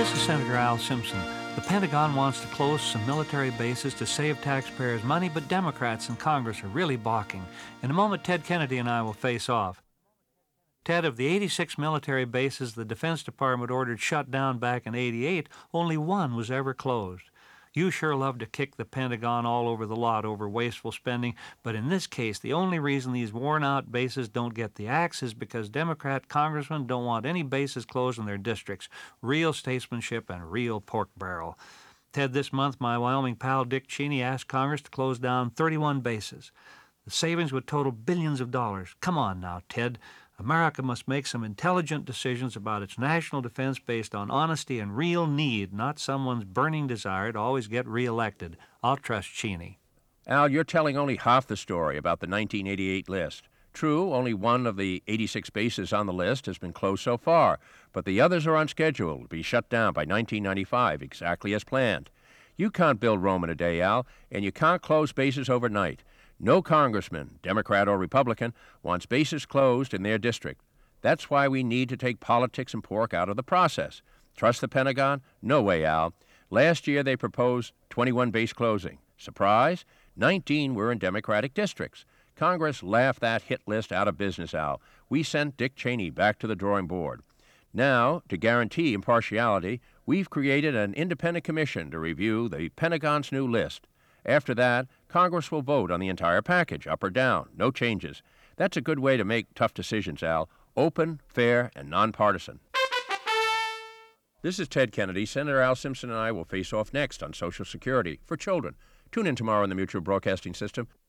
this is Senator Al Simpson. The Pentagon wants to close some military bases to save taxpayers' money, but Democrats in Congress are really balking. In a moment, Ted Kennedy and I will face off. Ted, of the 86 military bases the Defense Department ordered shut down back in '88, only one was ever closed. You sure love to kick the Pentagon all over the lot over wasteful spending, but in this case, the only reason these worn-out bases don't get the axe is because Democrat congressmen don't want any bases closed in their districts. Real statesmanship and real pork barrel. Ted, this month, my Wyoming pal Dick Cheney asked Congress to close down 31 bases. The savings would total billions of dollars. Come on now, Ted. America must make some intelligent decisions about its national defense based on honesty and real need, not someone's burning desire to always get reelected. I'll trust Cheney. Al, you're telling only half the story about the 1988 list. True, only one of the 86 bases on the list has been closed so far, but the others are on schedule to be shut down by 1995, exactly as planned. You can't build Rome in a day, Al, and you can't close bases overnight. No congressman, Democrat or Republican, wants bases closed in their district. That's why we need to take politics and pork out of the process. Trust the Pentagon? No way, Al. Last year they proposed 21 base closing. Surprise? 19 were in Democratic districts. Congress laughed that hit list out of business, Al. We sent Dick Cheney back to the drawing board. Now, to guarantee impartiality, we've created an independent commission to review the Pentagon's new list. After that, Congress will vote on the entire package, up or down, no changes. That's a good way to make tough decisions, Al. Open, fair, and nonpartisan. This is Ted Kennedy. Senator Al Simpson and I will face off next on Social Security for children. Tune in tomorrow on the Mutual Broadcasting System.